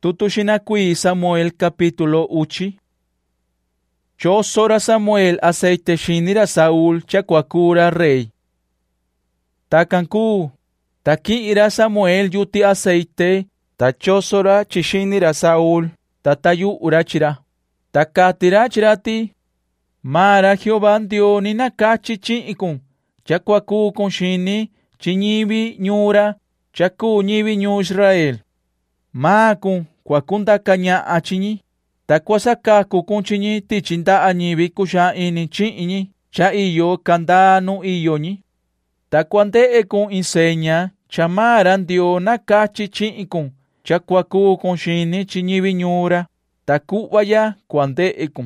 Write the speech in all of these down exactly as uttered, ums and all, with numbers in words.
Tutushinakui Samuel capítulo uchi. Chosora Samuel aceite shinira Saúl chacuacura rey. Takanku, taki ira Samuel yuti aceite, tachosora chishinira Saúl, tatayu urachira. Takatira chirati, mara Jehová dio ni nakachi chiikun, chacuacu con shini, chinibi nyura, chaku nibi nyu Israel. Makun, kwakunda kanya achini, takwasaka kukunchini tichinda anibi kusha ini chini, cha iyo kanda no iyoni. Takwande ekun inseña, chamaran dio nakachi chiikun, chakwaku kunshini chinibi nyura, takuwaya kwande ekun.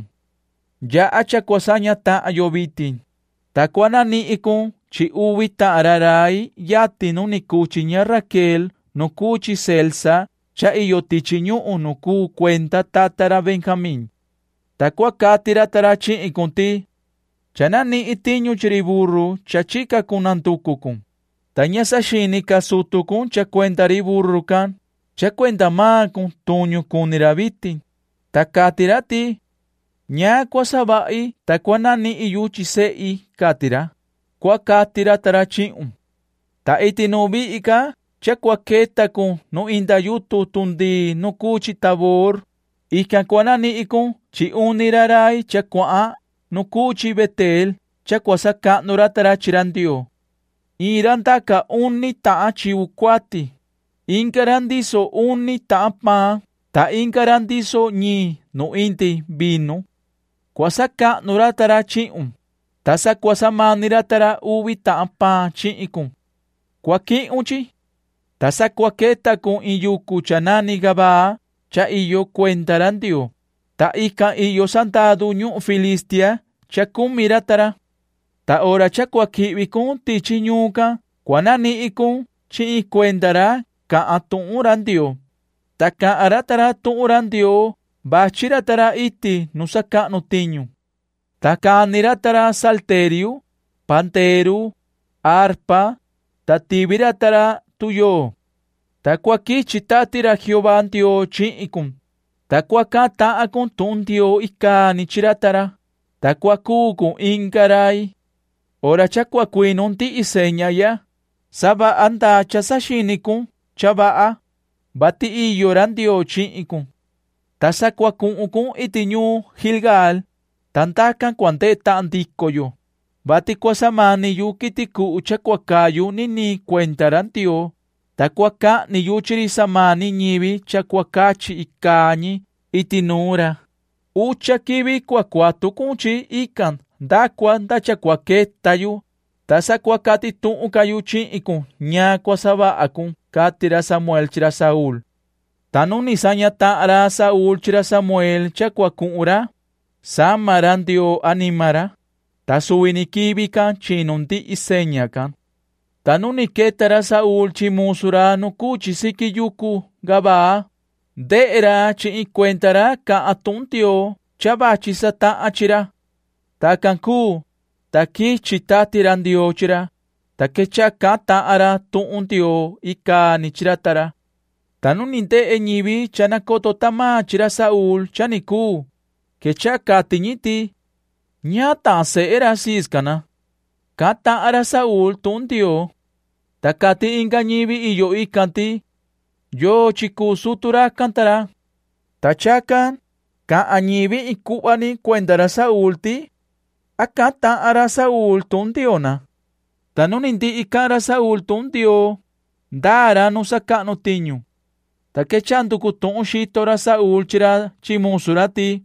Ya achakwasanya ta ayobitin, takwanani ikun, chi uwita ararai, yati no nikuchinya Raquel, no kuchi Selsa, cha iyo tichinyo unuku cuenta tatara Benjamín. Tacuacatira tarachi ikunti. Chanani itinyo chiriburu cha chica kunantukukun. Tanya sashini kasutukun cha cuenta riburukan. Cha cuenta makun tunyo kunirabiti. Takatirati. Nya kwasabai takwanani iyuchi sei katira. Kwakatira tarachi um. Ta itinubi ika. Chakwaketa kun no indayutu tundi no kuchi tabor, ikakwanani ikun chi unirarai chakwaa no kuchi betel, chakwasaka noratara chirandio. Irandaka unni taa chiukwati, inkarandiso unni taa pa, ta inkarandiso ni no inti bino. Kwasaka noratara chium, tasa kwasamaniratara ubi taa pa chiikun. Kwaki unchi? Tasakwaketa kun iyuku chanani gaba, cha iyo cuentarandio. Ta ika iyo santadu nyu Filistia, cha kumiratara. Ta ora chakwakibi kun tichi nyuka, kwanani ikun, chi cuentara, ka atuurandio. Ta ka aratara tuurandio, bachiratara iti nusaka notiño. Ta ka niratara salterio, panteru, arpa, ta tibiratara tuyo. Takwaki chitatira Jehová dio chiikun. Takwaka taakun tundio ika ni chiratara. Takwakukun inkarai. Ora chakwakuinun ti iseña ya. Saba anda chasashinikun chabaa. Bati iyorandio chiikun. Tasakwakun ukun itinyu Gilgal. Tantakan kwante taandikoyo. Bati kwasamani yukitiku chakwakayu nini cuentarandio. Takwaka ni yuchiri samani nibi chakwakachi ikani itinura. Ucha kibi kwakwatu kunchi ikan. Dakwa da chakwaketayu. Tasakwakati tuukayuchi ikun. Nya kwasaba akun. Katira Samuel chira Saúl. Tanun nisanya taara Saúl chira Samuel chakwakura. Samarandio animara. Tasuinikibikan chinundi iseñakan. Tanuni ketara Saúl chimusura no kuchi sikiyuku gaba. Deera chi cuentara ka atuntio chabachi sata achira. Takanku, taki chitatirandio chira. Takecha kata ara tuuntio ika nichiratara. Tanuni de enyibi chanakoto tama chira Saúl chaniku. Kecha katiñiti. Nyata se era siskana. Kata ara Saúl tuntio. Takati ingañibi iyo ikanti. Yo chiku sutura kantara. Tachakan. Ka añibi ikubani cuendara Saúl ti. Akata ara Saúl tuntiona. Tanuninti ikara Saúl tuntio. Dara no sakano tiño. Takechandu kutun shitora Saúl chira chimusurati.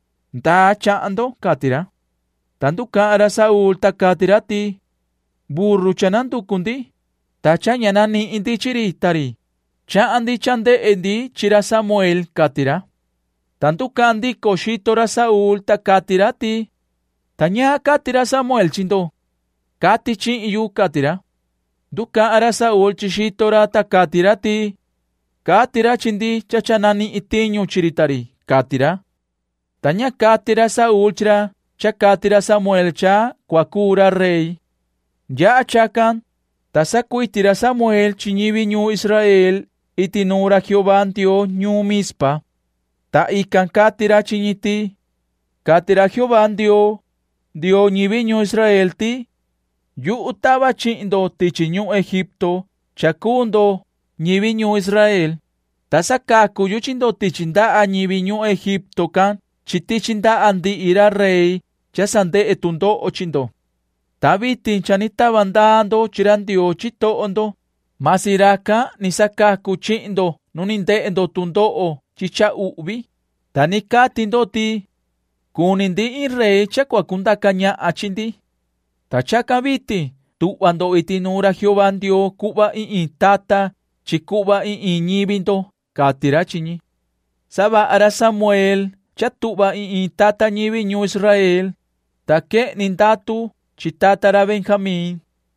Da chando katira. Tanto cara Saúl takatirati. Burru chanantu kundi. Tacha nyanani indi chiritari. Cha andi chande endi chira Samuel katira. Tanto kandi koshitora Saúl takatirati. Tanya katira Samuel chindo. Kati chin iyu katira. Duka ara Saúl chishitora takatirati. Katira chindi chachanani itiño chiritari. Katira. Tanya katira Saúl chira. Chakatira Samuel cha kwakura rey. Ya achakan. Tasakuitira Samuel chinibi nyu Israel itinura Jehová Dios ñu Mizpa, ta ikan katira chiñiti, katira Jehová Dios, Dios ñiviño Israel ti, yu utaba chindo tichiñu Egipto, chakundo ñiviñu Israel, ta sakaku yu chindo tichinda a ñiviñu Egipto kan, chitichinda andi ira rey, chasande etundo ochindo. Tabitin chanitaban dando chirandio chito ondo, masiraka ni sakaku chindo, nuninde endo tundo o chicha ubi, tanika tindo ti, kunindi in rey chakwakunda kanya achindi. Tachaka biti, tu ando itinura Jehová Dios kuba in in tata, chikuba in in ñibindo, katira chiñi. Saba ara Samuel, chatuba in in tata ñibi ñu Israel, take nindatu, chitatara Benjamín,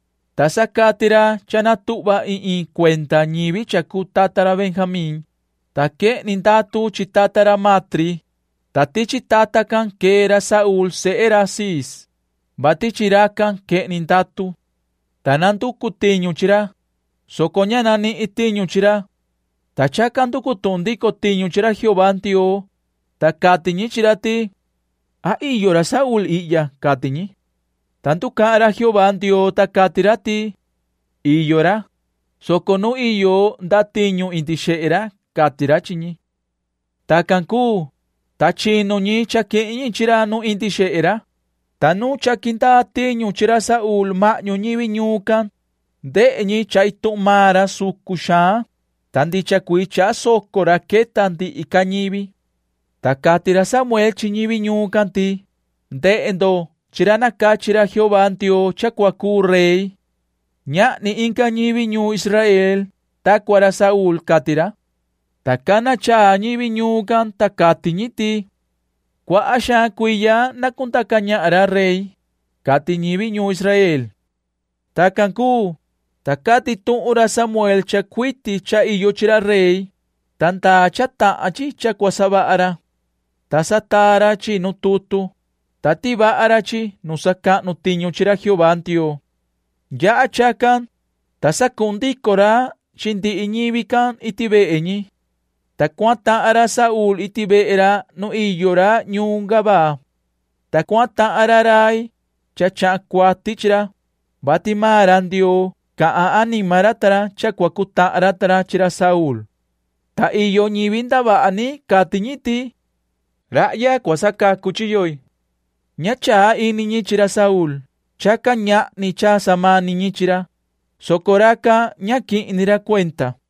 tasakatira chanatuba in in cuenta ñibi chakutatara Benjamín, take nindatu chitatara matri, tati chitatakan que era Saúl se era sis, bati chirakan que nindatu, tanantu kutiñu chira, sokoñanani itiñu chira, tachakantu kutundi kotiñu chira Jehová Dios, takatiñi chirati, a iyora Saúl iya katiñi. Tanto cara Jehová Dios takatirati, iyora, sokonu iyo datiñu indixera katirachiñi. Takanku, tachino ñi chakiñi chiranu indixera, tanu chakinta tiñu chira Saúl mañu ñivi ñukan, de ñi chaitu mara sukusha, tandi chakuicha sokora ke tandi ikañivi. Takatira Samuel chiñivi ñukan ti, de endo, chiranaka chira Jehová Dios chakwaku rey, ña ni inka ñivi ñu Israel, takwara Saúl katira, takana cha ñivi ñukan takatiñiti, kwa asha kuya nakuntakaña ara rey, kati ñivi ñu Israel. Takanku, takati tuura Samuel chakwiti cha iyo chira rey, tanta chata achi chakwasaba ara, tasatara chi nututu, tatiba arachi nusaka nutiño chira Jehová Dios. Ya achakan, tasakundi kora chindi iñibikan itibe eñi. Takwanta ara Saúl itibe era no iyora ñungaba. Takwanta araray, chachakwati chira, batimaran Dios, ka animaratara chakwakuta aratara chira Saúl. Ta iyo ñibindaba ani katiñiti, raya kwasaka kuchiyoy. Ñacha iniñi chira Saúl, chaka ña ni cha sama niñi chira, socoraka ñaki inira cuenta.